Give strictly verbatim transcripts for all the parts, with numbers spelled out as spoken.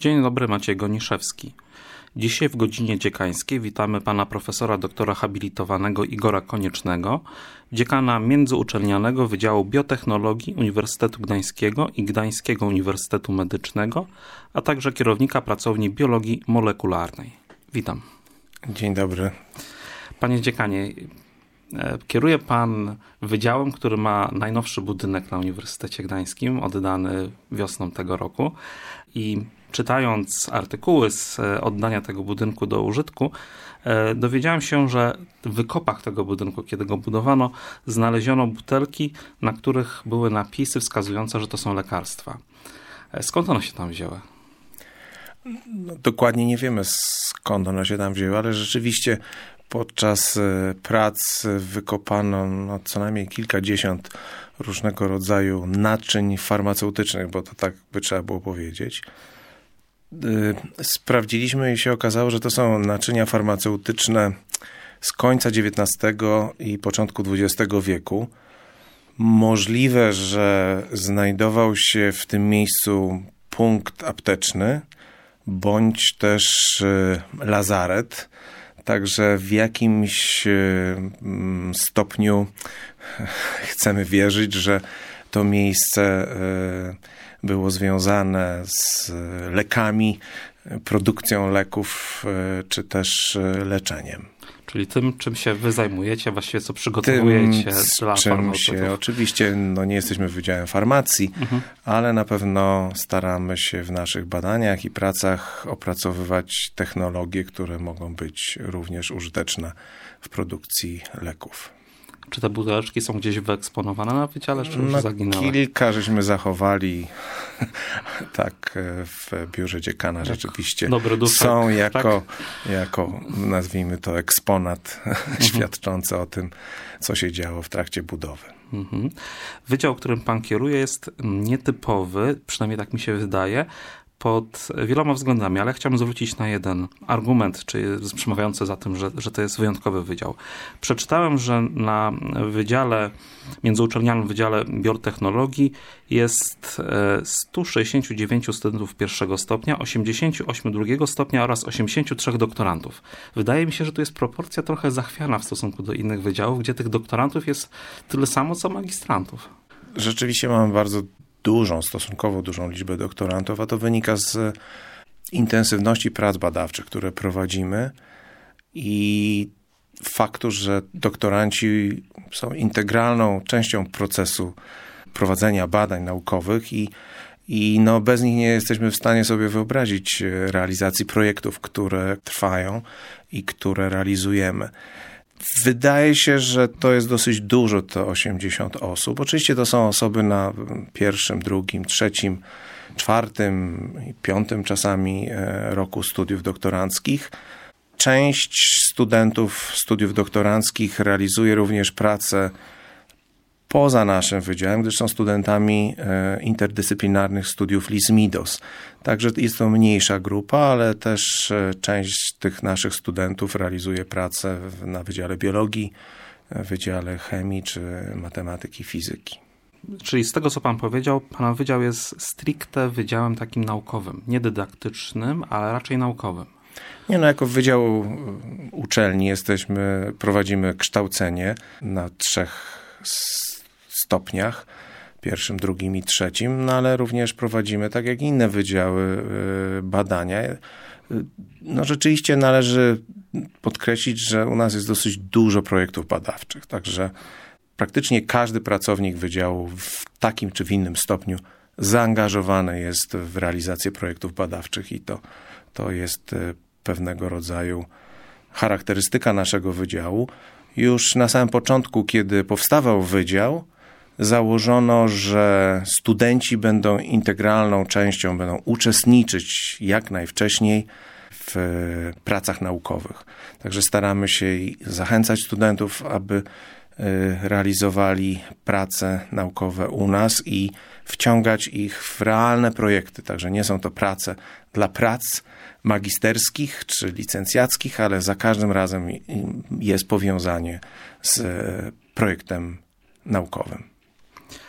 Dzień dobry, Maciej Goniszewski. Dzisiaj w godzinie dziekańskiej witamy pana profesora doktora habilitowanego Igora Koniecznego, dziekana Międzyuczelnianego Wydziału Biotechnologii Uniwersytetu Gdańskiego i Gdańskiego Uniwersytetu Medycznego, a także kierownika pracowni biologii molekularnej. Witam. Dzień dobry. Panie dziekanie, kieruje pan wydziałem, który ma najnowszy budynek na Uniwersytecie Gdańskim, oddany wiosną tego roku. I czytając artykuły z oddania tego budynku do użytku, dowiedziałem się, że w wykopach tego budynku, kiedy go budowano, znaleziono butelki, na których były napisy wskazujące, że to są lekarstwa. Skąd one się tam wzięły? No, dokładnie nie wiemy, skąd one się tam wzięły, ale rzeczywiście podczas prac wykopano no, co najmniej kilkadziesiąt różnego rodzaju naczyń farmaceutycznych, bo to tak by trzeba było powiedzieć. Sprawdziliśmy i się okazało, że to są naczynia farmaceutyczne z końca dziewiętnastego i początku dwudziestego wieku. Możliwe, że znajdował się w tym miejscu punkt apteczny, bądź też lazaret. Także w jakimś stopniu chcemy wierzyć, że to miejsce było związane z lekami, produkcją leków, czy też leczeniem. Czyli tym, czym się wy zajmujecie, właściwie co przygotowujecie tym, dla czym się, oczywiście no nie jesteśmy Wydziałem Farmacji, mhm. ale na pewno staramy się w naszych badaniach i pracach opracowywać technologie, które mogą być również użyteczne w produkcji leków. Czy te buteleczki są gdzieś wyeksponowane na wydziale, czy już no, zaginęły? Kilka żeśmy zachowali tak w biurze dziekana jak rzeczywiście. Dobry duszek, są jako, tak? jako, nazwijmy to, eksponat mhm. świadczący o tym, co się działo w trakcie budowy. Mhm. Wydział, którym pan kieruje, jest nietypowy, przynajmniej tak mi się wydaje, pod wieloma względami, ale chciałbym zwrócić na jeden argument, czyli przemawiający za tym, że, że to jest wyjątkowy wydział. Przeczytałem, że na wydziale, Międzyuczelnianym Wydziale Biotechnologii jest sto sześćdziesiąt dziewięć studentów pierwszego stopnia, osiemdziesiąt osiem drugiego stopnia oraz osiemdziesiąt trzy doktorantów. Wydaje mi się, że tu jest proporcja trochę zachwiana w stosunku do innych wydziałów, gdzie tych doktorantów jest tyle samo, co magistrantów. Rzeczywiście mamy bardzo dużą, stosunkowo dużą liczbę doktorantów, a to wynika z intensywności prac badawczych, które prowadzimy i faktu, że doktoranci są integralną częścią procesu prowadzenia badań naukowych i, i no bez nich nie jesteśmy w stanie sobie wyobrazić realizacji projektów, które trwają i które realizujemy. Wydaje się, że to jest dosyć dużo, to osiemdziesiąt osób. Oczywiście to są osoby na pierwszym, drugim, trzecim, czwartym i piątym czasami roku studiów doktoranckich. Część studentów studiów doktoranckich realizuje również pracę poza naszym wydziałem, gdyż są studentami interdyscyplinarnych studiów Lismidos. Także jest to mniejsza grupa, ale też część tych naszych studentów realizuje pracę na Wydziale Biologii, Wydziale Chemii czy Matematyki, Fizyki. Czyli z tego, co pan powiedział, pana wydział jest stricte wydziałem takim naukowym, nie dydaktycznym, ale raczej naukowym. Nie, no jako Wydział Uczelni jesteśmy, prowadzimy kształcenie na trzech stopniach, pierwszym, drugim i trzecim, no ale również prowadzimy, tak jak inne wydziały, badania. No rzeczywiście należy podkreślić, że u nas jest dosyć dużo projektów badawczych, także praktycznie każdy pracownik wydziału w takim czy w innym stopniu zaangażowany jest w realizację projektów badawczych i to, to jest pewnego rodzaju charakterystyka naszego wydziału. Już na samym początku, kiedy powstawał wydział, założono, że studenci będą integralną częścią, będą uczestniczyć jak najwcześniej w pracach naukowych. Także staramy się zachęcać studentów, aby realizowali prace naukowe u nas i wciągać ich w realne projekty. Także nie są to prace dla prac magisterskich czy licencjackich, ale za każdym razem jest powiązanie z projektem naukowym.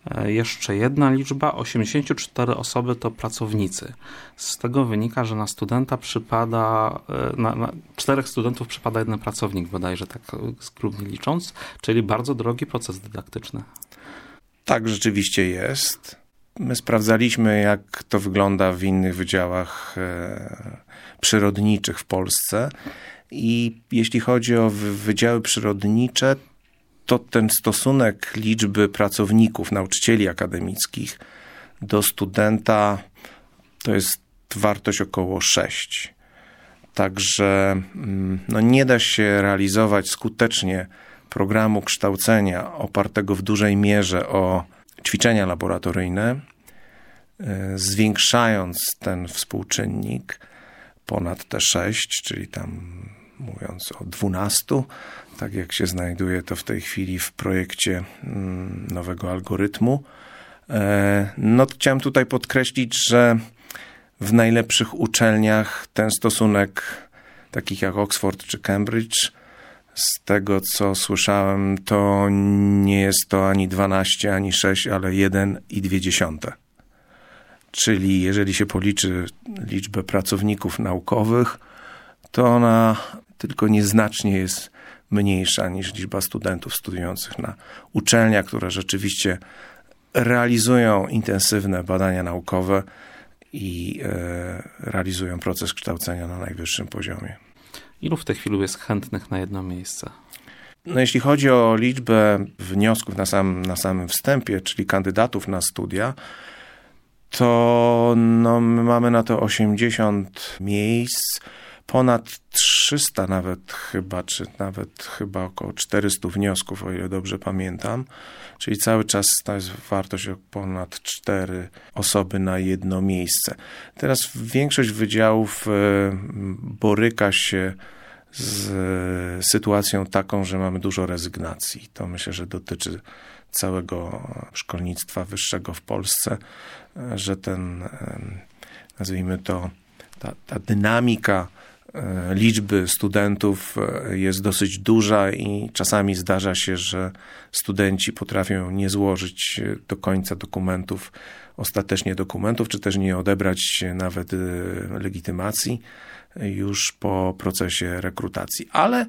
Jeszcze jedna liczba, osiemdziesiąt cztery osoby to pracownicy. Z tego wynika, że na studenta przypada, na, na czterech studentów przypada jeden pracownik, bodajże tak skromnie licząc, czyli bardzo drogi proces dydaktyczny. Tak rzeczywiście jest. My sprawdzaliśmy, jak to wygląda w innych wydziałach e, przyrodniczych w Polsce i jeśli chodzi o wydziały przyrodnicze, to ten stosunek liczby pracowników, nauczycieli akademickich do studenta to jest wartość około sześć. Także no, nie da się realizować skutecznie programu kształcenia opartego w dużej mierze o ćwiczenia laboratoryjne, zwiększając ten współczynnik ponad te sześć, czyli tam mówiąc o dwunastu, tak jak się znajduje to w tej chwili w projekcie nowego algorytmu. No, chciałem tutaj podkreślić, że w najlepszych uczelniach ten stosunek, takich jak Oxford czy Cambridge, z tego co słyszałem, to nie jest to ani dwanaście, ani sześć, ale jeden i dwie dziesiąte. Czyli jeżeli się policzy liczbę pracowników naukowych, to ona tylko nieznacznie jest mniejsza niż liczba studentów studiujących na uczelniach, które rzeczywiście realizują intensywne badania naukowe i e, realizują proces kształcenia na najwyższym poziomie. Ilu w tej chwili jest chętnych na jedno miejsce? No, jeśli chodzi o liczbę wniosków na, sam, na samym wstępie, czyli kandydatów na studia, to no, my mamy na to osiemdziesiąt miejsc, ponad trzysta nawet chyba, czy nawet chyba około czterysta wniosków, o ile dobrze pamiętam. Czyli cały czas to jest wartość o ponad cztery osoby na jedno miejsce. Teraz większość wydziałów boryka się z sytuacją taką, że mamy dużo rezygnacji. To myślę, że dotyczy całego szkolnictwa wyższego w Polsce, że ten, nazwijmy to, ta, ta dynamika liczby studentów jest dosyć duża i czasami zdarza się, że studenci potrafią nie złożyć do końca dokumentów, ostatecznie dokumentów, czy też nie odebrać nawet legitymacji już po procesie rekrutacji. Ale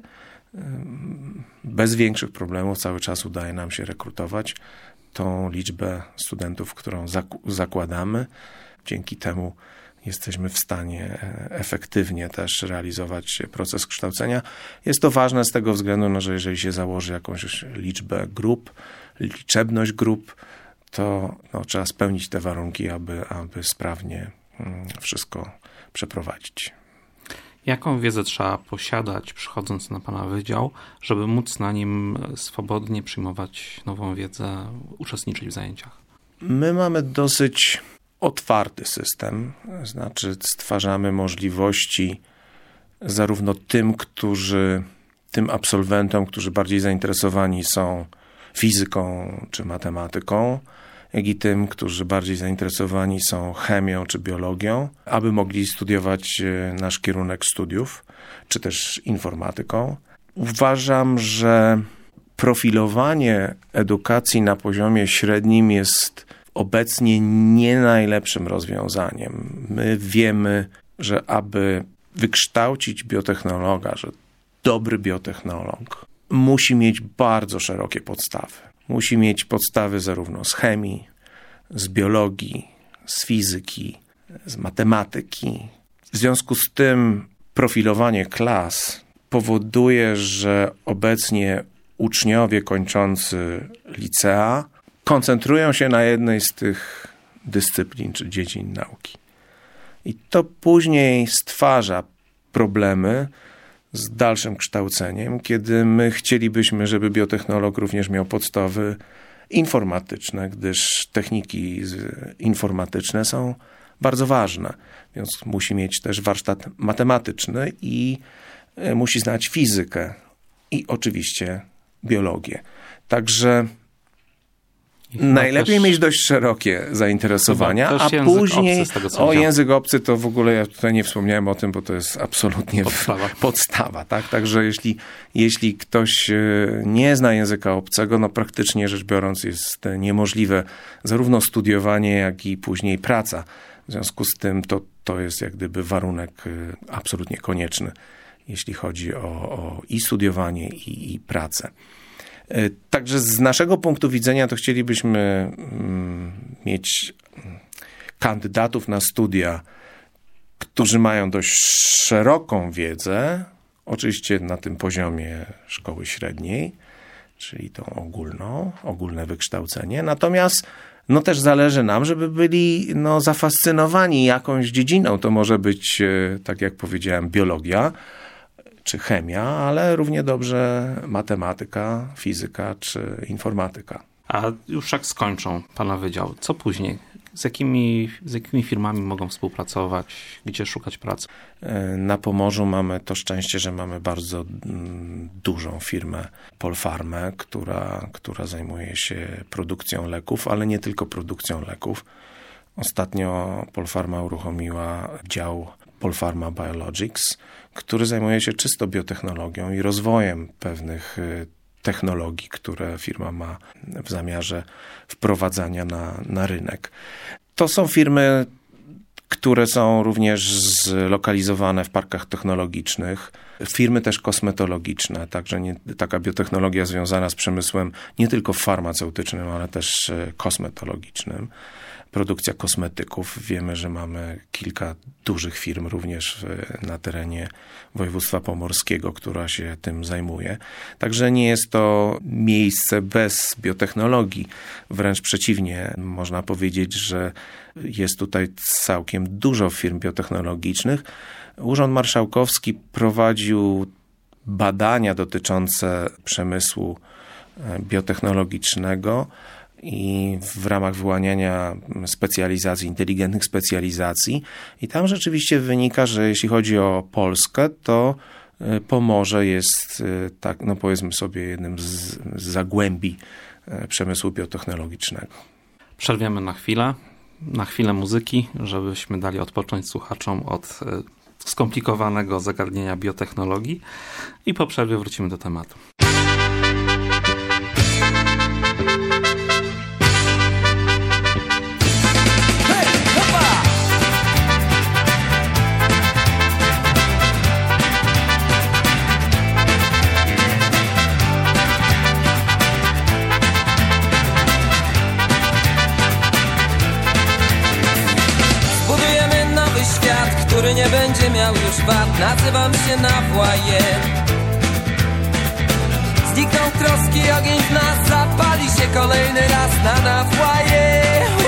bez większych problemów cały czas udaje nam się rekrutować tą liczbę studentów, którą zakładamy. Dzięki temu jesteśmy w stanie efektywnie też realizować proces kształcenia. Jest to ważne z tego względu, no, że jeżeli się założy jakąś liczbę grup, liczebność grup, to no, trzeba spełnić te warunki, aby, aby sprawnie wszystko przeprowadzić. Jaką wiedzę trzeba posiadać, przychodząc na Pana wydział, żeby móc na nim swobodnie przyjmować nową wiedzę, uczestniczyć w zajęciach? My mamy dosyć otwarty system, znaczy stwarzamy możliwości zarówno tym, którzy, tym absolwentom, którzy bardziej zainteresowani są fizyką czy matematyką, jak i tym, którzy bardziej zainteresowani są chemią czy biologią, aby mogli studiować nasz kierunek studiów, czy też informatyką. Uważam, że profilowanie edukacji na poziomie średnim jest obecnie nie najlepszym rozwiązaniem. My wiemy, że aby wykształcić biotechnologa, że dobry biotechnolog musi mieć bardzo szerokie podstawy. Musi mieć podstawy zarówno z chemii, z biologii, z fizyki, z matematyki. W związku z tym profilowanie klas powoduje, że obecnie uczniowie kończący licea koncentrują się na jednej z tych dyscyplin czy dziedzin nauki. I to później stwarza problemy z dalszym kształceniem, kiedy my chcielibyśmy, żeby biotechnolog również miał podstawy informatyczne, gdyż techniki informatyczne są bardzo ważne, więc musi mieć też warsztat matematyczny i musi znać fizykę i oczywiście biologię. Także Najlepiej też... mieć dość szerokie zainteresowania, a później obcy, z tego, co o widziałem. język obcy to w ogóle ja tutaj nie wspomniałem o tym, bo to jest absolutnie podstawa. podstawa, tak? Także jeśli, jeśli ktoś nie zna języka obcego, no praktycznie rzecz biorąc jest niemożliwe zarówno studiowanie, jak i później praca. W związku z tym to, to jest jak gdyby warunek absolutnie konieczny, jeśli chodzi o, o i studiowanie, i, i pracę. Także z naszego punktu widzenia to chcielibyśmy mieć kandydatów na studia, którzy mają dość szeroką wiedzę, oczywiście na tym poziomie szkoły średniej, czyli tą ogólną, ogólne wykształcenie. Natomiast no też zależy nam, żeby byli no, zafascynowani jakąś dziedziną. To może być, tak jak powiedziałem, biologia, czy chemia, ale równie dobrze matematyka, fizyka czy informatyka. A już jak skończą pana wydział, co później? Z jakimi, z jakimi firmami mogą współpracować? Gdzie szukać pracy? Na Pomorzu mamy to szczęście, że mamy bardzo dużą firmę Polfarmę, która, która zajmuje się produkcją leków, ale nie tylko produkcją leków. Ostatnio Polfarma uruchomiła dział Polfarma Biologics, który zajmuje się czysto biotechnologią i rozwojem pewnych technologii, które firma ma w zamiarze wprowadzania na, na rynek. To są firmy, które są również zlokalizowane w parkach technologicznych, firmy też kosmetologiczne, także nie, taka biotechnologia związana z przemysłem nie tylko farmaceutycznym, ale też kosmetologicznym. Produkcja kosmetyków. Wiemy, że mamy kilka dużych firm również w, na terenie województwa pomorskiego, która się tym zajmuje. Także nie jest to miejsce bez biotechnologii. Wręcz przeciwnie, można powiedzieć, że jest tutaj całkiem dużo firm biotechnologicznych. Urząd Marszałkowski prowadził badania dotyczące przemysłu biotechnologicznego i w ramach wyłaniania specjalizacji, inteligentnych specjalizacji. I tam rzeczywiście wynika, że jeśli chodzi o Polskę, to Pomorze jest, tak, no powiedzmy sobie, jednym z, z zagłębi przemysłu biotechnologicznego. Przerwiemy na chwilę, na chwilę muzyki, żebyśmy dali odpocząć słuchaczom od skomplikowanego zagadnienia biotechnologii i po przerwie wrócimy do tematu. Który nie będzie miał już wad. Nazywam się Nawłaje. Znikną troski, ogień w nas zapali się kolejny raz na Nawłaje.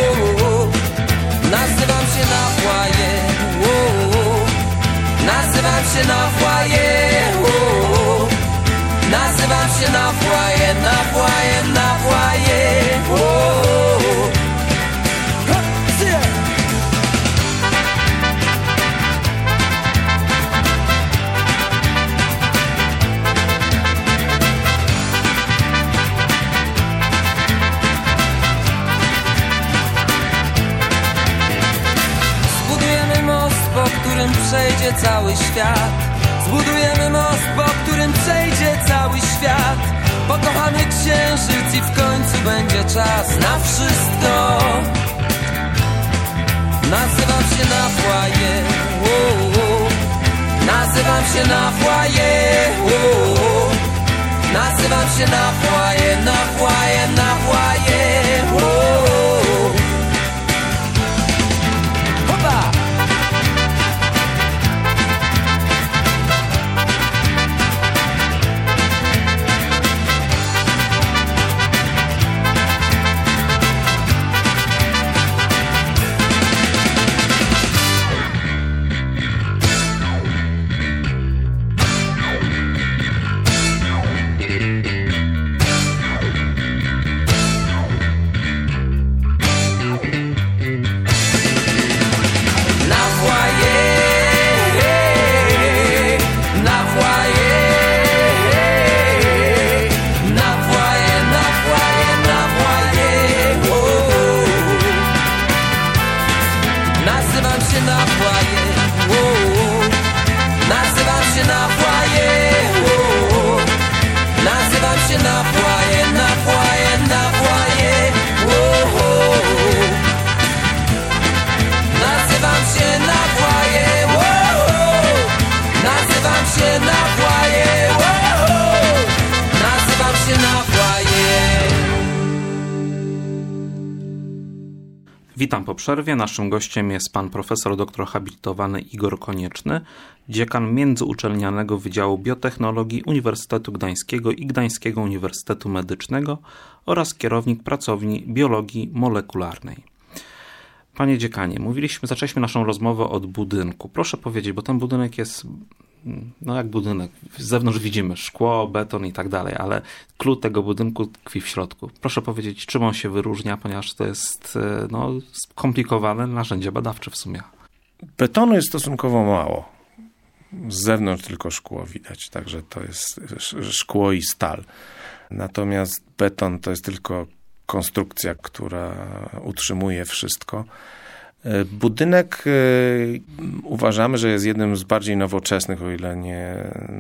Nazywam się Nawłaje. Nazywam się Nawłaje. Nazywam się Nawłaje. Nawłaje, Nawłaje. Przejdzie cały świat. Zbudujemy most, po którym przejdzie cały świat. Pokochamy księżyc i w końcu będzie czas na wszystko. Nazywam się Nawłaje. Nazywam się Nawłaje. Nazywam się Nawłaje. Nawłaje, Nawłaje. Hopa! Witam po przerwie. Naszym gościem jest pan profesor doktor habilitowany Igor Konieczny, dziekan Międzyuczelnianego Wydziału Biotechnologii Uniwersytetu Gdańskiego i Gdańskiego Uniwersytetu Medycznego oraz kierownik pracowni biologii molekularnej. Panie dziekanie, mówiliśmy, zaczęliśmy naszą rozmowę od budynku. Proszę powiedzieć, bo ten budynek jest, no jak budynek, z zewnątrz widzimy szkło, beton i tak dalej, ale klucz tego budynku tkwi w środku. Proszę powiedzieć, czym on się wyróżnia, ponieważ to jest no, skomplikowane narzędzie badawcze w sumie. Betonu jest stosunkowo mało. Z zewnątrz tylko szkło widać, także to jest szkło i stal. Natomiast beton to jest tylko konstrukcja, która utrzymuje wszystko. Budynek uważamy, że jest jednym z bardziej nowoczesnych, o ile nie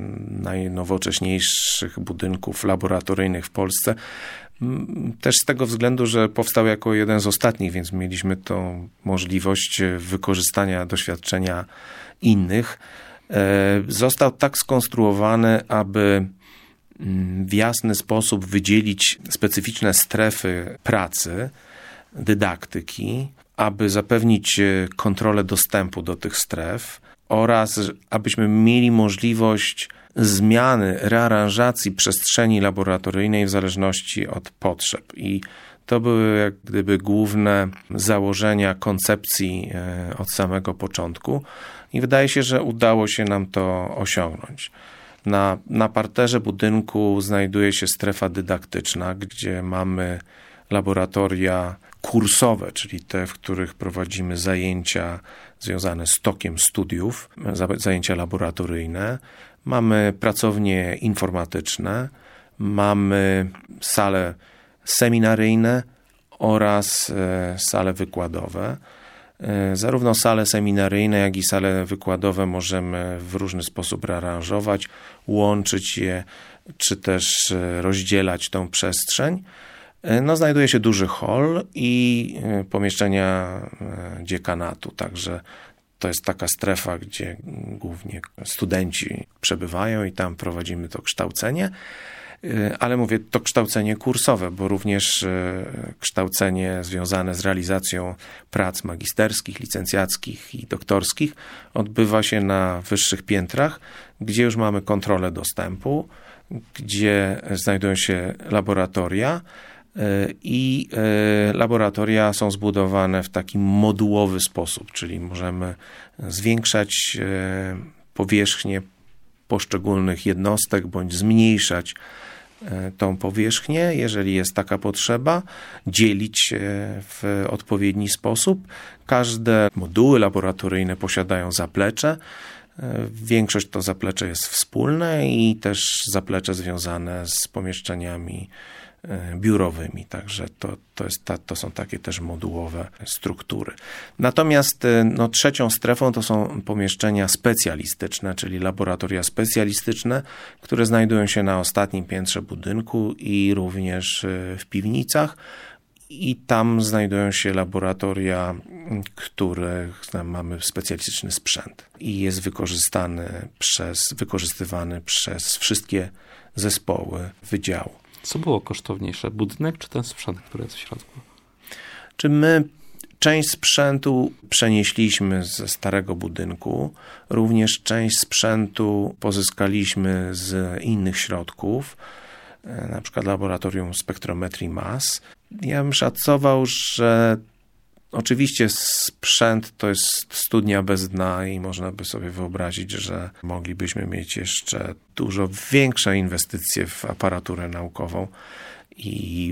najnowocześniejszych budynków laboratoryjnych w Polsce. Też z tego względu, że powstał jako jeden z ostatnich, więc mieliśmy tą możliwość wykorzystania doświadczenia innych. Został tak skonstruowany, aby w jasny sposób wydzielić specyficzne strefy pracy, dydaktyki, aby zapewnić kontrolę dostępu do tych stref oraz abyśmy mieli możliwość zmiany, rearanżacji przestrzeni laboratoryjnej w zależności od potrzeb. I to były jak gdyby główne założenia koncepcji od samego początku i wydaje się, że udało się nam to osiągnąć. Na, na parterze budynku znajduje się strefa dydaktyczna, gdzie mamy laboratoria kursowe, czyli te, w których prowadzimy zajęcia związane z tokiem studiów, zajęcia laboratoryjne. Mamy pracownie informatyczne, mamy sale seminaryjne oraz sale wykładowe. Zarówno sale seminaryjne, jak i sale wykładowe możemy w różny sposób rearanżować, łączyć je, czy też rozdzielać tą przestrzeń. No, znajduje się duży hol i pomieszczenia dziekanatu, także to jest taka strefa, gdzie głównie studenci przebywają i tam prowadzimy to kształcenie. Ale mówię to kształcenie kursowe, bo również kształcenie związane z realizacją prac magisterskich, licencjackich i doktorskich odbywa się na wyższych piętrach, gdzie już mamy kontrolę dostępu, gdzie znajdują się laboratoria i laboratoria są zbudowane w taki modułowy sposób, czyli możemy zwiększać powierzchnię poszczególnych jednostek bądź zmniejszać tą powierzchnię, jeżeli jest taka potrzeba, dzielić w odpowiedni sposób. Każde moduły laboratoryjne posiadają zaplecze. Większość to zaplecze jest wspólne i też zaplecze związane z pomieszczeniami biurowymi, także to, to, jest ta, to są takie też modułowe struktury. Natomiast no, trzecią strefą to są pomieszczenia specjalistyczne, czyli laboratoria specjalistyczne, które znajdują się na ostatnim piętrze budynku i również w piwnicach. I tam znajdują się laboratoria, których mamy specjalistyczny sprzęt i jest wykorzystany przez, wykorzystywany przez wszystkie zespoły wydziału. Co było kosztowniejsze, budynek czy ten sprzęt, który jest w środku? Czy my część sprzętu przenieśliśmy ze starego budynku, również część sprzętu pozyskaliśmy z innych środków, na przykład laboratorium spektrometrii mas. Ja bym szacował, że oczywiście sprzęt to jest studnia bez dna i można by sobie wyobrazić, że moglibyśmy mieć jeszcze dużo większe inwestycje w aparaturę naukową i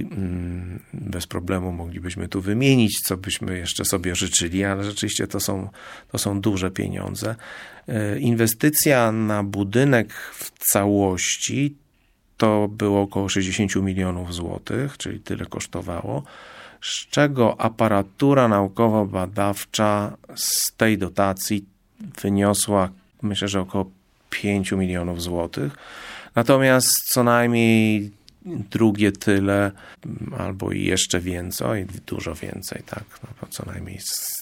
bez problemu moglibyśmy tu wymienić, co byśmy jeszcze sobie życzyli, ale rzeczywiście to są, to są duże pieniądze. Inwestycja na budynek w całości to było około sześćdziesiąt milionów złotych, czyli tyle kosztowało, z czego aparatura naukowo-badawcza z tej dotacji wyniosła, myślę, że około pięć milionów złotych. Natomiast co najmniej drugie tyle, albo i jeszcze więcej, dużo więcej, tak, no, co najmniej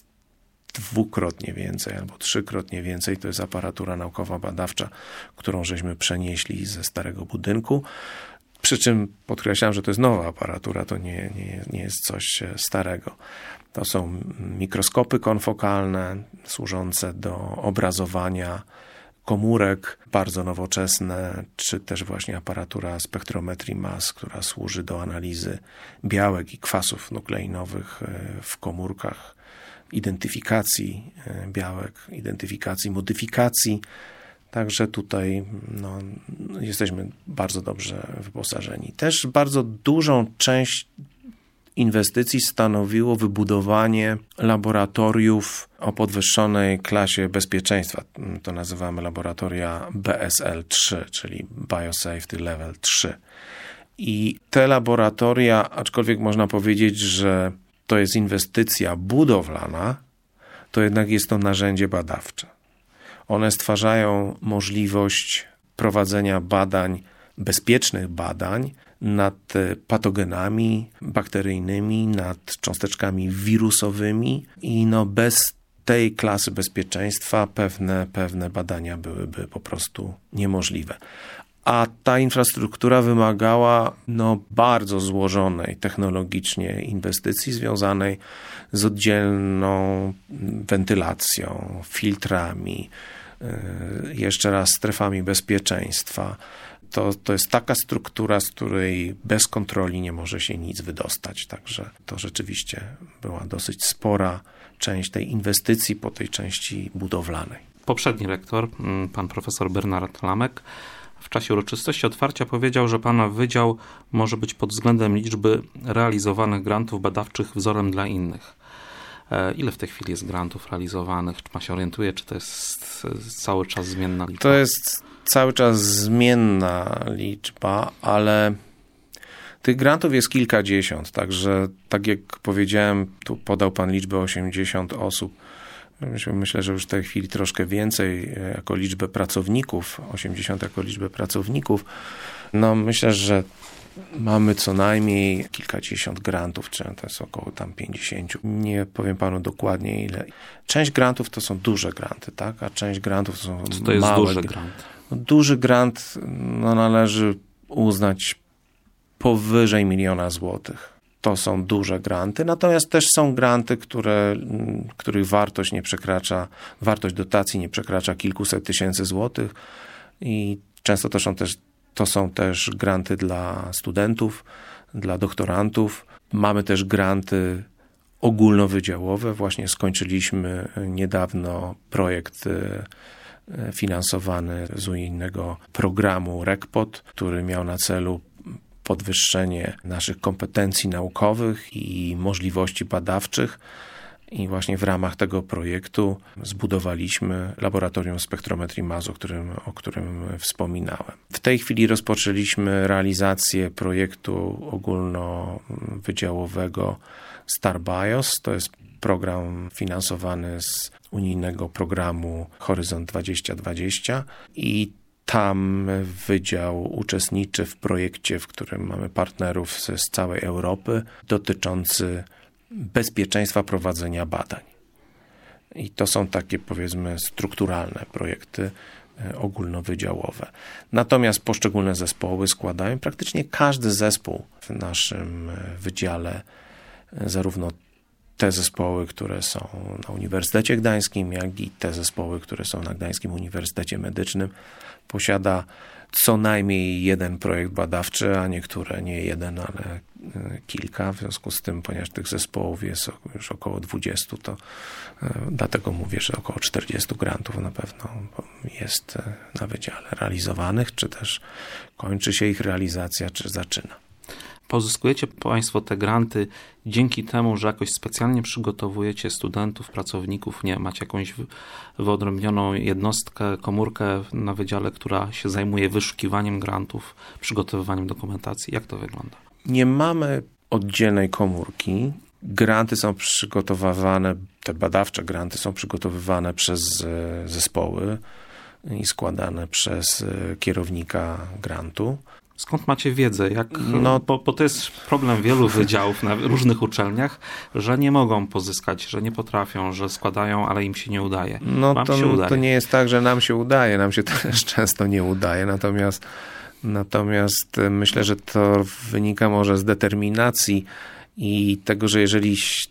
dwukrotnie więcej albo trzykrotnie więcej, to jest aparatura naukowo-badawcza, którą żeśmy przenieśli ze starego budynku. Przy czym podkreślam, że to jest nowa aparatura, to nie, nie, nie jest coś starego. To są mikroskopy konfokalne służące do obrazowania komórek, bardzo nowoczesne, czy też właśnie aparatura spektrometrii mas, która służy do analizy białek i kwasów nukleinowych w komórkach, identyfikacji białek, identyfikacji modyfikacji. Także tutaj no, jesteśmy bardzo dobrze wyposażeni. Też bardzo dużą część inwestycji stanowiło wybudowanie laboratoriów o podwyższonej klasie bezpieczeństwa. To nazywamy laboratoria B S L trzy, czyli Biosafety Level trzy. I te laboratoria, aczkolwiek można powiedzieć, że to jest inwestycja budowlana, to jednak jest to narzędzie badawcze. One stwarzają możliwość prowadzenia badań, bezpiecznych badań nad patogenami bakteryjnymi, nad cząsteczkami wirusowymi i no bez tej klasy bezpieczeństwa pewne, pewne badania byłyby po prostu niemożliwe. A ta infrastruktura wymagała no, bardzo złożonej technologicznie inwestycji związanej z oddzielną wentylacją, filtrami, yy, jeszcze raz strefami bezpieczeństwa. To, to jest taka struktura, z której bez kontroli nie może się nic wydostać. Także to rzeczywiście była dosyć spora część tej inwestycji po tej części budowlanej. Poprzedni rektor, pan profesor Bernard Lamek, w czasie uroczystości otwarcia powiedział, że pana wydział może być pod względem liczby realizowanych grantów badawczych wzorem dla innych. Ile w tej chwili jest grantów realizowanych? Czy pan się orientuje, czy to jest cały czas zmienna liczba? To jest cały czas zmienna liczba, ale tych grantów jest kilkadziesiąt, także tak jak powiedziałem, tu podał pan liczbę osiemdziesiąt osób. Myślę, że już w tej chwili troszkę więcej jako liczbę pracowników, osiemdziesiąt jako liczbę pracowników. No myślę, że mamy co najmniej kilkadziesiąt grantów, czy to jest około tam pięćdziesiąt. Nie powiem panu dokładnie ile. Część grantów to są duże granty, tak? A część grantów to są małe. Co to jest duży grant? No, duży grant no, należy uznać powyżej miliona złotych. To są duże granty, natomiast też są granty, które, których wartość nie przekracza, wartość dotacji nie przekracza kilkuset tysięcy złotych i często to są też, to są też granty dla studentów, dla doktorantów. Mamy też granty ogólnowydziałowe. Właśnie skończyliśmy niedawno projekt finansowany z unijnego programu RECPOT, który miał na celu podwyższenie naszych kompetencji naukowych i możliwości badawczych. I właśnie w ramach tego projektu zbudowaliśmy laboratorium spektrometrii mas, o którym, o którym wspominałem. W tej chwili rozpoczęliśmy realizację projektu ogólnowydziałowego StarBios. To jest program finansowany z unijnego programu Horyzont dwadzieścia dwadzieścia i tam wydział uczestniczy w projekcie, w którym mamy partnerów z, z całej Europy, dotyczący bezpieczeństwa prowadzenia badań. I to są takie, powiedzmy, strukturalne projekty ogólnowydziałowe. Natomiast poszczególne zespoły składają, praktycznie każdy zespół w naszym wydziale, zarówno te zespoły, które są na Uniwersytecie Gdańskim, jak i te zespoły, które są na Gdańskim Uniwersytecie Medycznym, posiada co najmniej jeden projekt badawczy, a niektóre nie jeden, ale kilka. W związku z tym, ponieważ tych zespołów jest już około dwudziestu, to dlatego mówię, że około czterdziestu grantów na pewno jest na wydziale realizowanych, czy też kończy się ich realizacja, czy zaczyna. Pozyskujecie państwo te granty dzięki temu, że jakoś specjalnie przygotowujecie studentów, pracowników, nie, macie jakąś wyodrębnioną jednostkę, komórkę na wydziale, która się zajmuje wyszukiwaniem grantów, przygotowywaniem dokumentacji. Jak to wygląda? Nie mamy oddzielnej komórki. Granty są przygotowywane, te badawcze granty są przygotowywane przez zespoły i składane przez kierownika grantu. Skąd macie wiedzę? Jak, no, bo, bo to jest problem wielu wydziałów na różnych uczelniach, że nie mogą pozyskać, że nie potrafią, że składają, ale im się nie udaje. No Wam to, się udaje. To nie jest tak, że nam się udaje, nam się też często nie udaje, natomiast, natomiast myślę, że to wynika może z determinacji i tego, że jeżeli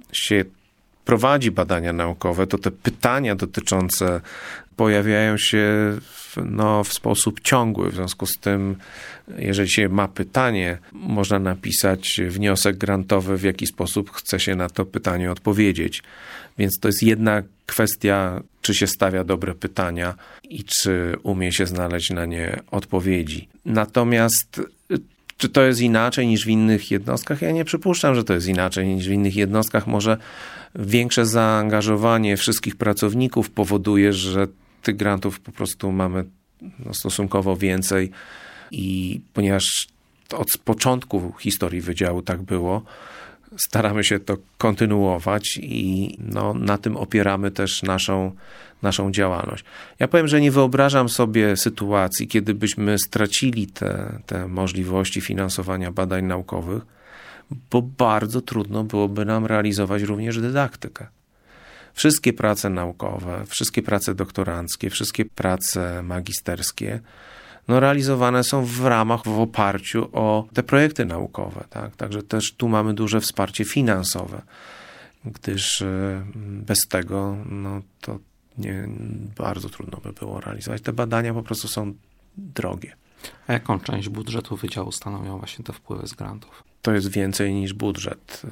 się prowadzi badania naukowe, to te pytania dotyczące pojawiają się w, no, w sposób ciągły. W związku z tym, jeżeli się ma pytanie, można napisać wniosek grantowy, w jaki sposób chce się na to pytanie odpowiedzieć. Więc to jest jedna kwestia, czy się stawia dobre pytania i czy umie się znaleźć na nie odpowiedzi. Natomiast czy to jest inaczej niż w innych jednostkach? Ja nie przypuszczam, że to jest inaczej niż w innych jednostkach. Może większe zaangażowanie wszystkich pracowników powoduje, że tych grantów po prostu mamy no, stosunkowo więcej i ponieważ od początku historii wydziału tak było, staramy się to kontynuować i no, na tym opieramy też naszą, naszą działalność. Ja powiem, że nie wyobrażam sobie sytuacji, kiedy byśmy stracili te, te możliwości finansowania badań naukowych, bo bardzo trudno byłoby nam realizować również dydaktykę. Wszystkie prace naukowe, wszystkie prace doktoranckie, wszystkie prace magisterskie no, realizowane są w ramach, w oparciu o te projekty naukowe. Tak? Także też tu mamy duże wsparcie finansowe, gdyż bez tego no, to nie, bardzo trudno by było realizować. Te badania po prostu są drogie. A jaką część budżetu wydziału stanowią właśnie te wpływy z grantów? To jest więcej niż budżet,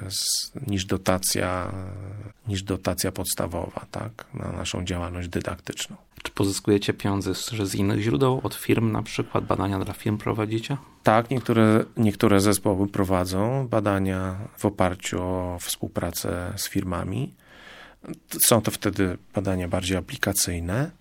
niż dotacja, niż dotacja podstawowa, tak, na naszą działalność dydaktyczną. Czy pozyskujecie pieniądze z, z innych źródeł, od firm na przykład? Badania dla firm prowadzicie? Tak, niektóre, niektóre zespoły prowadzą badania w oparciu o współpracę z firmami. Są to wtedy badania bardziej aplikacyjne,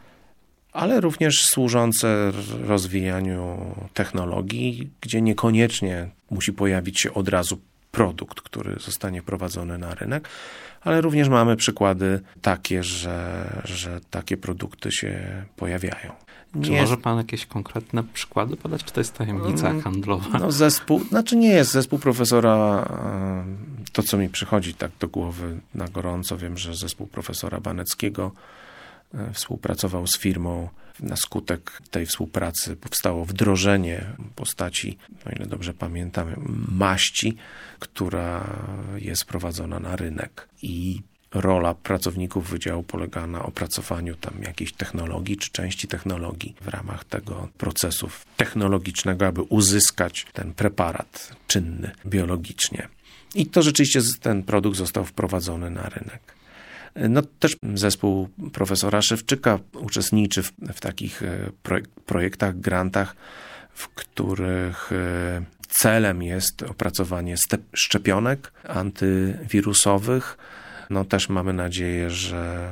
ale również służące rozwijaniu technologii, gdzie niekoniecznie musi pojawić się od razu produkt, który zostanie wprowadzony na rynek, ale również mamy przykłady takie, że, że takie produkty się pojawiają. Czy nie może pan jakieś konkretne przykłady podać, czy to jest tajemnica handlowa? No zespół, znaczy nie jest zespół profesora, to co mi przychodzi tak do głowy na gorąco, wiem, że zespół profesora Baneckiego współpracował z firmą. Na skutek tej współpracy powstało wdrożenie postaci, o ile dobrze pamiętam, maści, która jest wprowadzona na rynek. I rola pracowników wydziału polega na opracowaniu tam jakiejś technologii czy części technologii w ramach tego procesu technologicznego, aby uzyskać ten preparat czynny biologicznie. I to rzeczywiście ten produkt został wprowadzony na rynek. No też zespół profesora Szewczyka uczestniczy w, w takich projektach, grantach, w których celem jest opracowanie szczepionek antywirusowych. No też mamy nadzieję, że,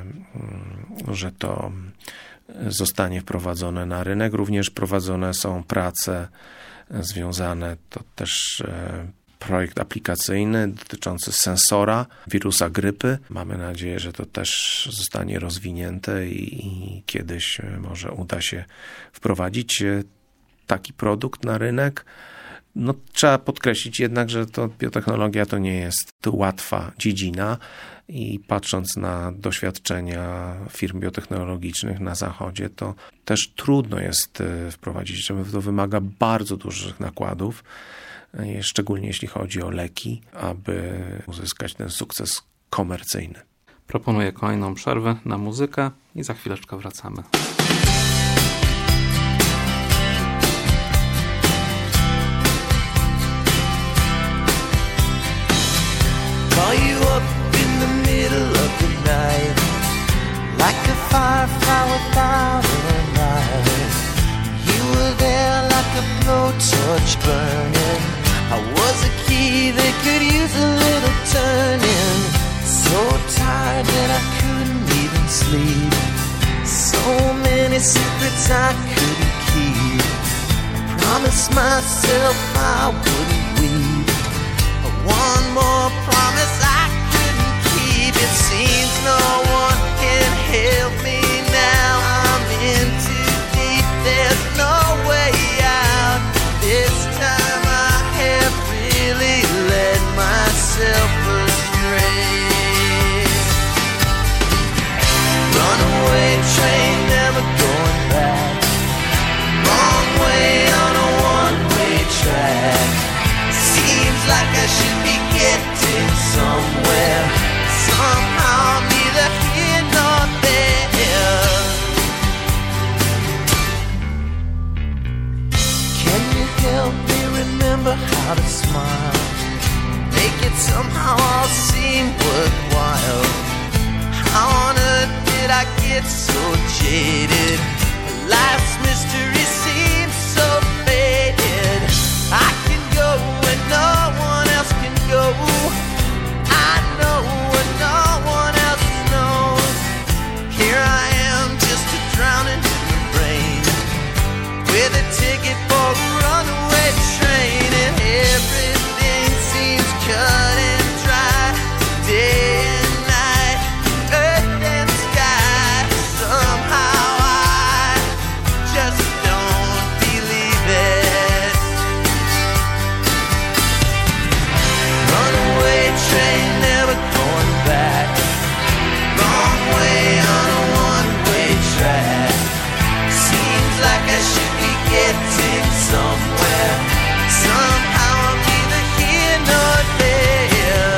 że to zostanie wprowadzone na rynek. Również prowadzone są prace związane, to też projekt aplikacyjny dotyczący sensora wirusa grypy. Mamy nadzieję, że to też zostanie rozwinięte i, i kiedyś może uda się wprowadzić taki produkt na rynek. No, trzeba podkreślić jednak, że to biotechnologia to nie jest łatwa dziedzina i patrząc na doświadczenia firm biotechnologicznych na zachodzie, to też trudno jest wprowadzić. To wymaga bardzo dużych nakładów, szczególnie jeśli chodzi o leki, aby uzyskać ten sukces komercyjny. Proponuję kolejną przerwę na muzykę i za chwileczkę wracamy. Call you up in the middle of the night, like a firefly without a light. You were there like a blowtorch burning. I was a key that could use a little turning. So tired that I couldn't even sleep. So many secrets I couldn't keep. I promised myself I wouldn't weep. One more promise I couldn't keep. It seems no one can help me now. I'm in too deep, there's no way out. This time I have really led myself astray. Runaway train, never going back. Wrong way on a one-way track. Seems like I should be getting somewhere. jaded. Life's mystery seems so faded. I can go when no one else can go. I know when no one else knows. Here I am, just a drowning in the rain, with a ticket for a runaway train, and everything seems cut and dry. Day and night, earth and sky. Somehow I just don't believe it. Runaway train, never going back. Wrong way on a one-way track. Seems like I should be getting somewhere. Somehow I'm neither here nor there.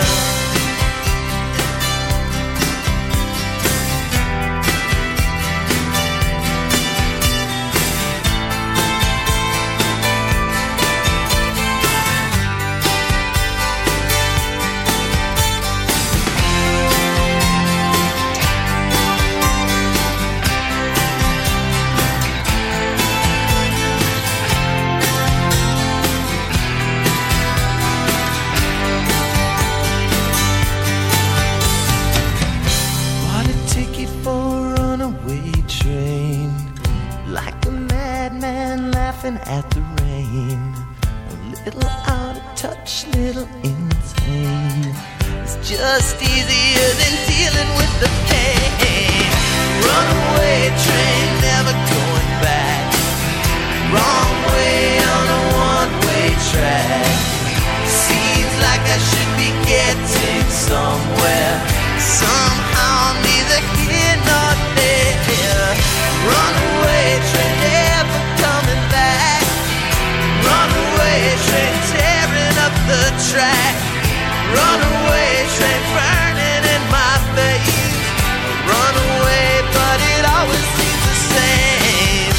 Bought a ticket for a runaway train, like a madman laughing at the rain. A little out of touch, little insane. It's just easier than dealing with the pain. Runaway train, never going back. Wrong way on a one-way track. Seems like I should be getting somewhere. Somehow I'm neither here nor there. Runaway train, never coming back. Runaway train, tearing up the track. Runaway train, burning in my face. Runaway, but it always seems the same.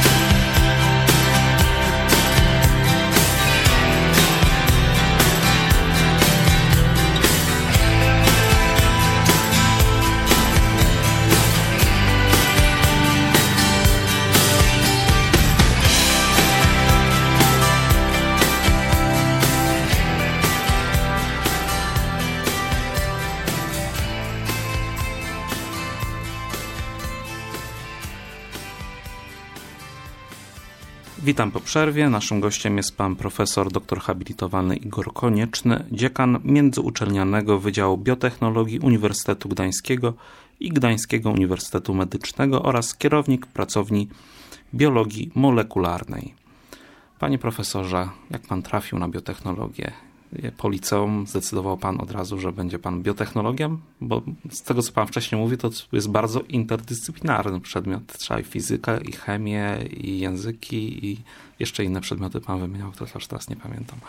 Witam po przerwie. Naszym gościem jest pan profesor doktor habilitowany Igor Konieczny, dziekan Międzyuczelnianego Wydziału Biotechnologii Uniwersytetu Gdańskiego i Gdańskiego Uniwersytetu Medycznego oraz kierownik pracowni biologii molekularnej. Panie profesorze, jak pan trafił na biotechnologię? Po liceum zdecydował pan od razu, że będzie pan biotechnologiem? Bo z tego, co pan wcześniej mówi, to jest bardzo interdyscyplinarny przedmiot. Trzeba i fizykę, i chemię, i języki, i jeszcze inne przedmioty pan wymieniał, które też teraz nie pamiętam.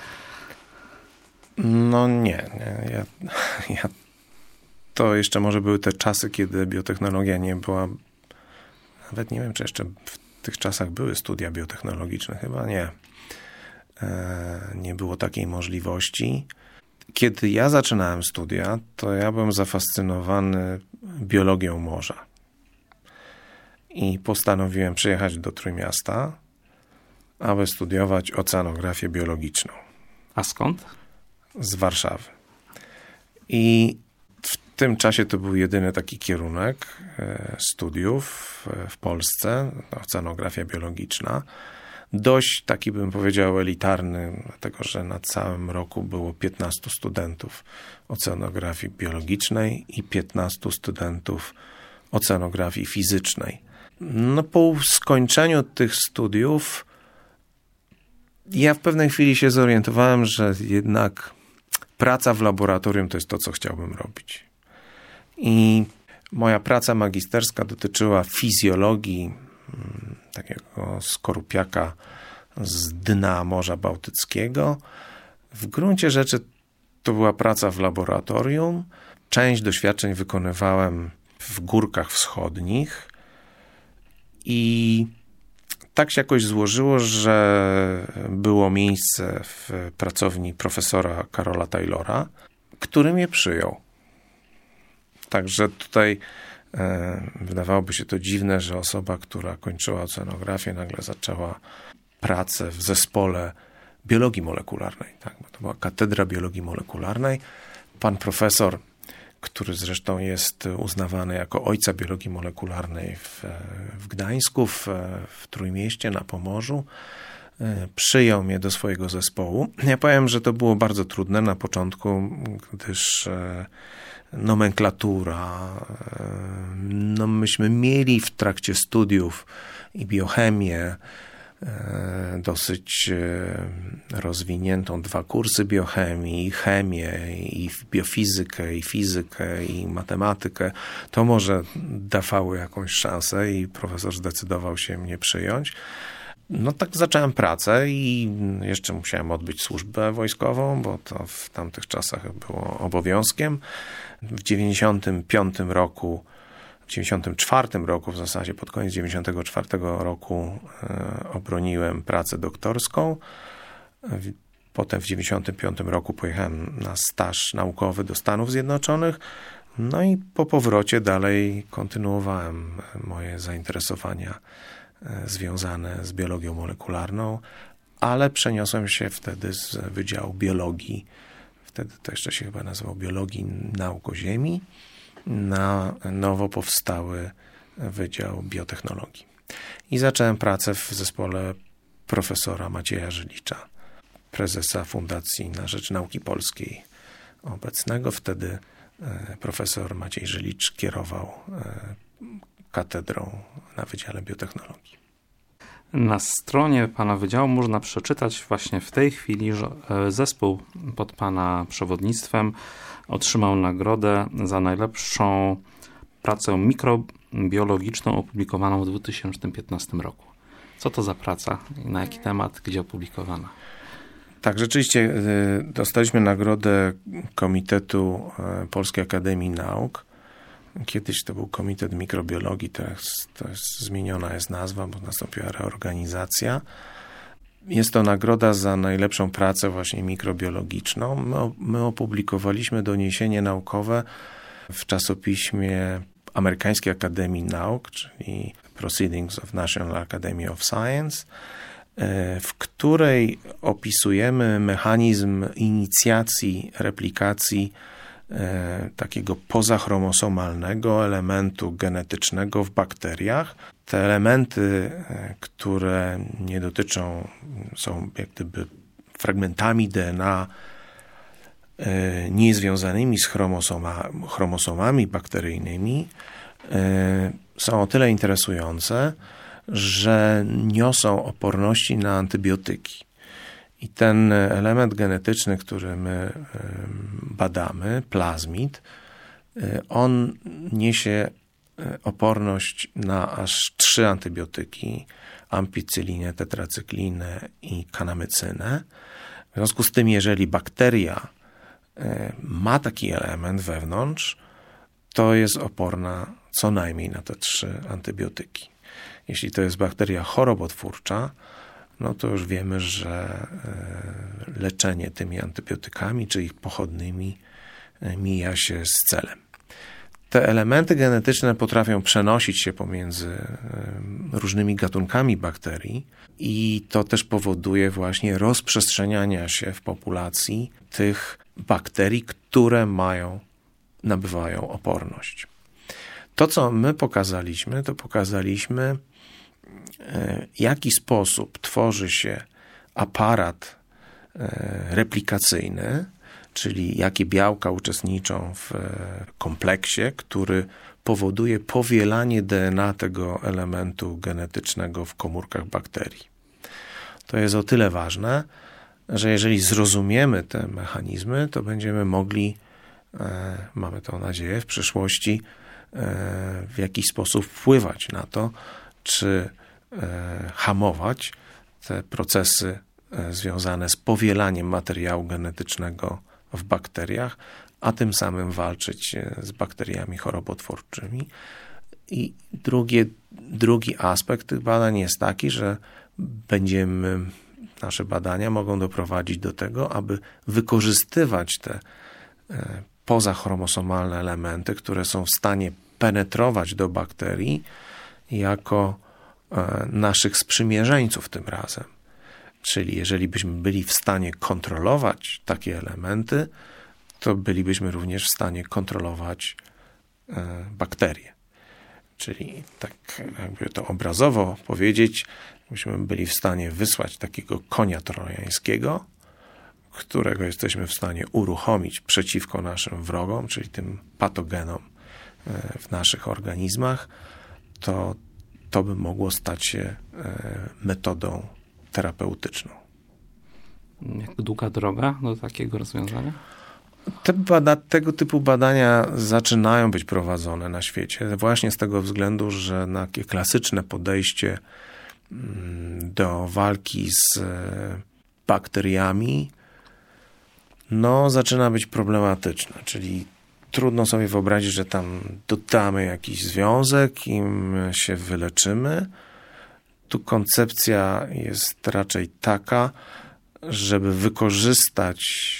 No nie, nie. Ja, ja, to jeszcze może były te czasy, kiedy biotechnologia nie była, nawet nie wiem, czy jeszcze w tych czasach były studia biotechnologiczne, chyba nie. Nie było takiej możliwości. Kiedy ja zaczynałem studia, to ja byłem zafascynowany biologią morza. I postanowiłem przyjechać do Trójmiasta, aby studiować oceanografię biologiczną. A skąd? Z Warszawy. I w tym czasie to był jedyny taki kierunek studiów w Polsce, oceanografia biologiczna. Dość taki, bym powiedział, elitarny, dlatego że na całym roku było piętnastu studentów oceanografii biologicznej i piętnastu studentów oceanografii fizycznej. No po skończeniu tych studiów ja w pewnej chwili się zorientowałem, że jednak praca w laboratorium to jest to, co chciałbym robić. I moja praca magisterska dotyczyła fizjologii takiego skorupiaka z dna Morza Bałtyckiego. W gruncie rzeczy to była praca w laboratorium. Część doświadczeń wykonywałem w Górkach Wschodnich i tak się jakoś złożyło, że było miejsce w pracowni profesora Karola Taylora, który mnie przyjął. Także tutaj Wydawałoby się to dziwne, że osoba, która kończyła oceanografię, nagle zaczęła pracę w zespole biologii molekularnej. Tak? Bo to była katedra biologii molekularnej. Pan profesor, który zresztą jest uznawany jako ojca biologii molekularnej w, w Gdańsku, w, w Trójmieście, na Pomorzu, przyjął mnie do swojego zespołu. Ja powiem, że to było bardzo trudne na początku, gdyż nomenklatura, no myśmy mieli w trakcie studiów i biochemię, dosyć rozwiniętą, dwa kursy biochemii, i chemię, i biofizykę, i fizykę, i matematykę. To może dawało jakąś szansę i profesor zdecydował się mnie przyjąć. No tak zacząłem pracę i jeszcze musiałem odbyć służbę wojskową, bo to w tamtych czasach było obowiązkiem. W dziewięćdziesiątym piątym roku, w dziewięćdziesiątym czwartym roku, w zasadzie pod koniec dziewięćdziesiątego czwartego roku e, obroniłem pracę doktorską. Potem w dziewięćdziesiątym piątym roku pojechałem na staż naukowy do Stanów Zjednoczonych. No i po powrocie dalej kontynuowałem moje zainteresowania związane z biologią molekularną, ale przeniosłem się wtedy z Wydziału Biologii, wtedy to jeszcze się chyba nazywał Biologii Nauk o Ziemi, na nowo powstały Wydział Biotechnologii. I zacząłem pracę w zespole profesora Macieja Żylicza, prezesa Fundacji na Rzecz Nauki Polskiej obecnego. Wtedy profesor Maciej Żylicz kierował katedrą na Wydziale Biotechnologii. Na stronie pana wydziału można przeczytać właśnie w tej chwili, że zespół pod pana przewodnictwem otrzymał nagrodę za najlepszą pracę mikrobiologiczną opublikowaną w dwa tysiące piętnastym roku. Co to za praca i na jaki temat, gdzie opublikowana? Tak, rzeczywiście dostaliśmy nagrodę Komitetu Polskiej Akademii Nauk. Kiedyś to był Komitet Mikrobiologii, teraz to jest, zmieniona jest nazwa, bo nastąpiła reorganizacja. Jest to nagroda za najlepszą pracę właśnie mikrobiologiczną. My, my opublikowaliśmy doniesienie naukowe w czasopiśmie Amerykańskiej Akademii Nauk, czyli Proceedings of National Academy of Science, w której opisujemy mechanizm inicjacji, replikacji takiego pozachromosomalnego elementu genetycznego w bakteriach. Te elementy, które nie dotyczą, są jak gdyby fragmentami D N A niezwiązanymi z chromosoma, chromosomami bakteryjnymi, są o tyle interesujące, że niosą oporności na antybiotyki. I ten element genetyczny, który my badamy, plazmid, on niesie oporność na aż trzy antybiotyki, ampicylinę, tetracyklinę i kanamycynę. W związku z tym, jeżeli bakteria ma taki element wewnątrz, to jest oporna co najmniej na te trzy antybiotyki. Jeśli to jest bakteria chorobotwórcza, no to już wiemy, że leczenie tymi antybiotykami czy ich pochodnymi mija się z celem. Te elementy genetyczne potrafią przenosić się pomiędzy różnymi gatunkami bakterii i to też powoduje właśnie rozprzestrzeniania się w populacji tych bakterii, które mają, nabywają oporność. To, co my pokazaliśmy, to pokazaliśmy, w jaki sposób tworzy się aparat replikacyjny, czyli jakie białka uczestniczą w kompleksie, który powoduje powielanie D N A tego elementu genetycznego w komórkach bakterii. To jest o tyle ważne, że jeżeli zrozumiemy te mechanizmy, to będziemy mogli, mamy tą nadzieję, w przyszłości w jakiś sposób wpływać na to, czy hamować te procesy związane z powielaniem materiału genetycznego w bakteriach, a tym samym walczyć z bakteriami chorobotwórczymi. I drugie, drugi aspekt tych badań jest taki, że będziemy, nasze badania mogą doprowadzić do tego, aby wykorzystywać te pozachromosomalne elementy, które są w stanie penetrować do bakterii jako naszych sprzymierzeńców tym razem. Czyli jeżeli byśmy byli w stanie kontrolować takie elementy, to bylibyśmy również w stanie kontrolować bakterie. Czyli tak jakby to obrazowo powiedzieć, byśmy byli w stanie wysłać takiego konia trojańskiego, którego jesteśmy w stanie uruchomić przeciwko naszym wrogom, czyli tym patogenom w naszych organizmach, to to by mogło stać się metodą terapeutyczną. Jak długa droga do takiego rozwiązania? Te bada- tego typu badania zaczynają być prowadzone na świecie właśnie z tego względu, że na takie klasyczne podejście do walki z bakteriami no, zaczyna być problematyczne, czyli trudno sobie wyobrazić, że tam dodamy jakiś związek i my się wyleczymy. Tu koncepcja jest raczej taka, żeby wykorzystać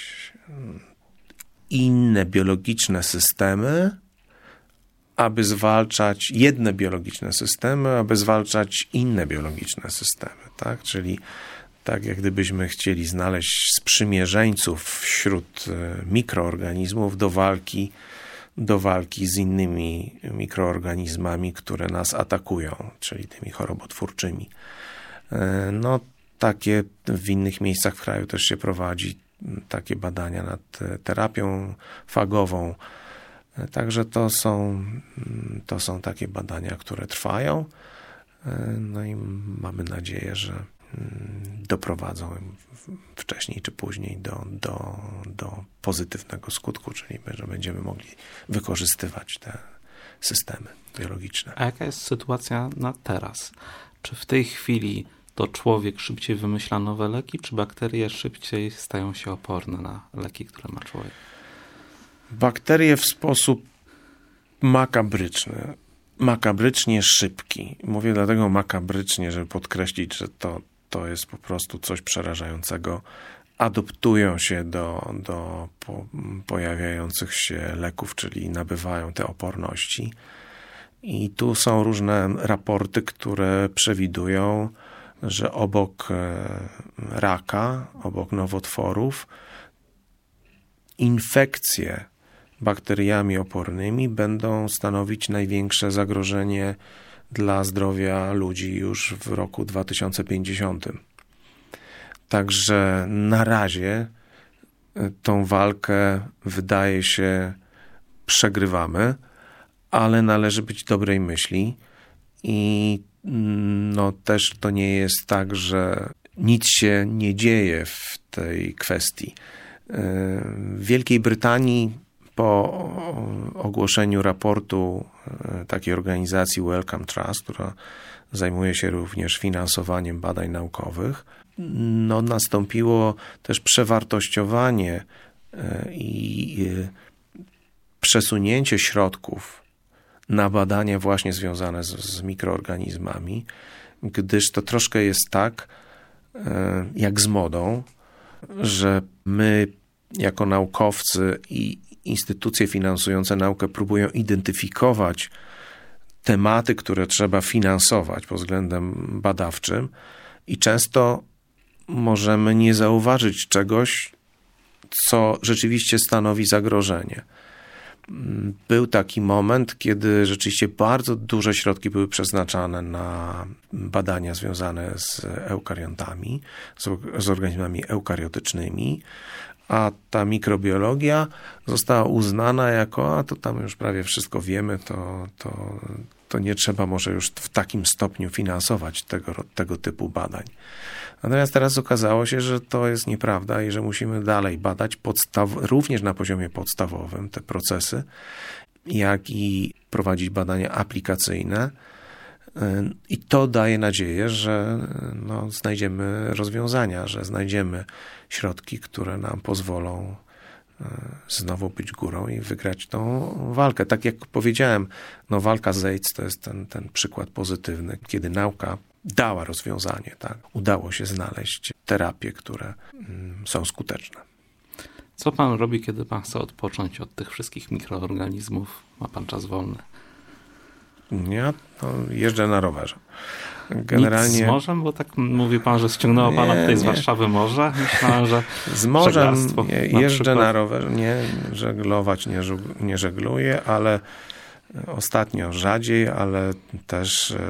inne biologiczne systemy, aby zwalczać jedne biologiczne systemy, aby zwalczać inne biologiczne systemy, tak? Czyli tak jak gdybyśmy chcieli znaleźć sprzymierzeńców wśród mikroorganizmów do walki, do walki z innymi mikroorganizmami, które nas atakują, czyli tymi chorobotwórczymi. No, takie w innych miejscach w kraju też się prowadzi takie badania nad terapią fagową. Także to są, to są takie badania, które trwają. No i mamy nadzieję, że doprowadzą wcześniej czy później do, do, do pozytywnego skutku, czyli że będziemy mogli wykorzystywać te systemy biologiczne. A jaka jest sytuacja na teraz? Czy w tej chwili to człowiek szybciej wymyśla nowe leki, czy bakterie szybciej stają się oporne na leki, które ma człowiek? Bakterie w sposób makabryczny, makabrycznie szybki. Mówię dlatego makabrycznie, żeby podkreślić, że to, to jest po prostu coś przerażającego. Adoptują się do, do po, pojawiających się leków, czyli nabywają te oporności. I tu są różne raporty, które przewidują, że obok raka, obok nowotworów, infekcje bakteriami opornymi będą stanowić największe zagrożenie dla zdrowia ludzi już w roku dwa tysiące pięćdziesiątym. Także na razie tą walkę, wydaje się, przegrywamy, ale należy być dobrej myśli i no też to nie jest tak, że nic się nie dzieje w tej kwestii. W Wielkiej Brytanii po ogłoszeniu raportu takiej organizacji Wellcome Trust, która zajmuje się również finansowaniem badań naukowych, no nastąpiło też przewartościowanie i przesunięcie środków na badania właśnie związane z, z mikroorganizmami, gdyż to troszkę jest tak, jak z modą, że my jako naukowcy i instytucje finansujące naukę próbują identyfikować tematy, które trzeba finansować pod względem badawczym i często możemy nie zauważyć czegoś, co rzeczywiście stanowi zagrożenie. Był taki moment, kiedy rzeczywiście bardzo duże środki były przeznaczane na badania związane z eukaryontami, z, z organizmami eukariotycznymi, a ta mikrobiologia została uznana jako, a to tam już prawie wszystko wiemy, to, to, to nie trzeba może już w takim stopniu finansować tego, tego typu badań. Natomiast teraz okazało się, że to jest nieprawda i że musimy dalej badać podstaw, również na poziomie podstawowym te procesy, jak i prowadzić badania aplikacyjne. I to daje nadzieję, że no, znajdziemy rozwiązania, że znajdziemy środki, które nam pozwolą znowu być górą i wygrać tą walkę. Tak jak powiedziałem, no, walka z AIDS to jest ten, ten przykład pozytywny, kiedy nauka dała rozwiązanie, tak? Udało się znaleźć terapie, które są skuteczne. Co pan robi, kiedy pan chce odpocząć od tych wszystkich mikroorganizmów? Ma pan czas wolny? Ja no, jeżdżę na rowerze. Generalnie... Nic z morzem? Bo tak mówi pan, że ściągnęło pana nie, tutaj z nie. Warszawy morze. Myślałem, że z morzem nie, jeżdżę na, na rowerze. Nie, żeglować nie, nie żegluję, ale ostatnio rzadziej, ale też e,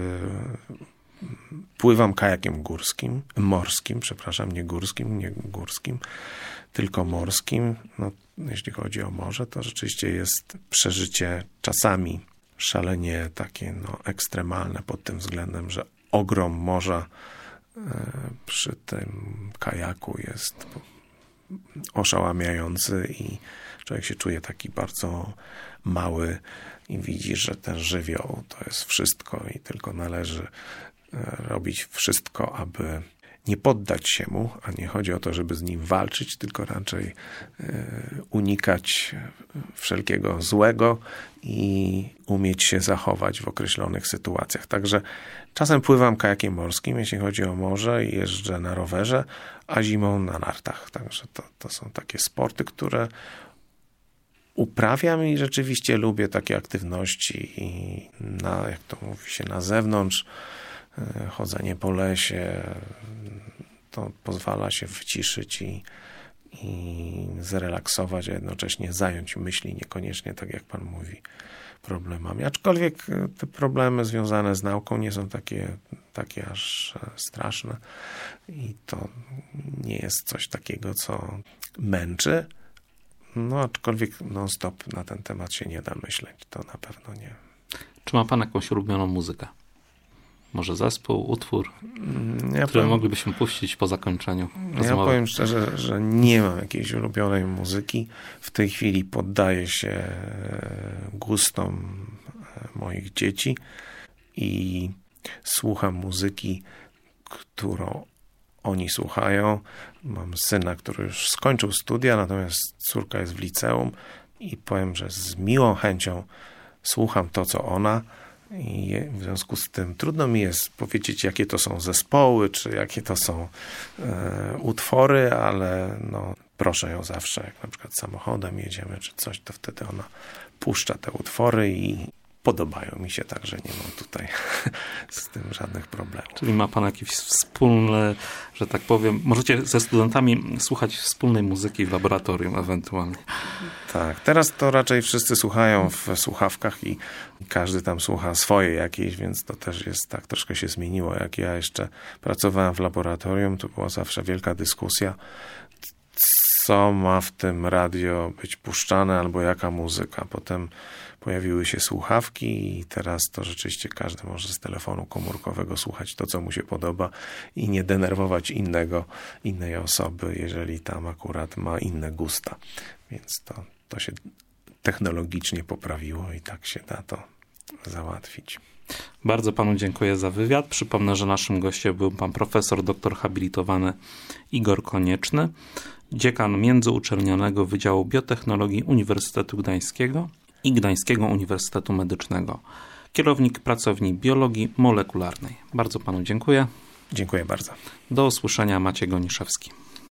pływam kajakiem górskim, morskim, przepraszam, nie górskim, nie górskim, tylko morskim. No, jeśli chodzi o morze, to rzeczywiście jest przeżycie czasami szalenie takie no, ekstremalne pod tym względem, że ogrom morza e, przy tym kajaku jest oszałamiający i człowiek się czuje taki bardzo mały i widzi, że ten żywioł to jest wszystko i tylko należy robić wszystko, aby nie poddać się mu, a nie chodzi o to, żeby z nim walczyć, tylko raczej unikać wszelkiego złego i umieć się zachować w określonych sytuacjach. Także czasem pływam kajakiem morskim, jeśli chodzi o morze, i jeżdżę na rowerze, a zimą na nartach. Także to, to są takie sporty, które uprawiam i rzeczywiście lubię takie aktywności i na, jak to mówi się, na zewnątrz, chodzenie po lesie, to pozwala się wyciszyć i, i zrelaksować, a jednocześnie zająć myśli, niekoniecznie, tak jak pan mówi, problemami. Aczkolwiek te problemy związane z nauką nie są takie, takie aż straszne i to nie jest coś takiego, co męczy. No, aczkolwiek non-stop na ten temat się nie da myśleć. To na pewno nie. Czy ma pan jakąś ulubioną muzykę? Może zespół, utwór, ja który powiem, moglibyśmy puścić po zakończeniu rozmowy? Ja powiem szczerze, że nie mam jakiejś ulubionej muzyki. W tej chwili poddaję się gustom moich dzieci i słucham muzyki, którą oni słuchają. Mam syna, który już skończył studia, natomiast córka jest w liceum i powiem, że z miłą chęcią słucham to, co ona, i w związku z tym trudno mi jest powiedzieć, jakie to są zespoły, czy jakie to są e, utwory, ale no, proszę ją zawsze, jak na przykład samochodem jedziemy, czy coś, to wtedy ona puszcza te utwory i podobają mi się, także nie mam tutaj z tym żadnych problemów. Czyli ma pan jakiś wspólny, że tak powiem, możecie ze studentami słuchać wspólnej muzyki w laboratorium ewentualnie. Tak, teraz to raczej wszyscy słuchają w słuchawkach i każdy tam słucha swojej jakiejś, więc to też jest tak, troszkę się zmieniło. Jak ja jeszcze pracowałem w laboratorium, to była zawsze wielka dyskusja, co ma w tym radio być puszczane albo jaka muzyka. Potem pojawiły się słuchawki i teraz to rzeczywiście każdy może z telefonu komórkowego słuchać to, co mu się podoba i nie denerwować innego, innej osoby, jeżeli tam akurat ma inne gusta. Więc to, to się technologicznie poprawiło i tak się da to załatwić. Bardzo panu dziękuję za wywiad. Przypomnę, że naszym gościem był pan profesor, doktor habilitowany Igor Konieczny, dziekan Międzyuczelnianego Wydziału Biotechnologii Uniwersytetu Gdańskiego i Gdańskiego Uniwersytetu Medycznego. Kierownik pracowni biologii molekularnej. Bardzo panu dziękuję. Dziękuję bardzo. Do usłyszenia, Maciej Goniszewski.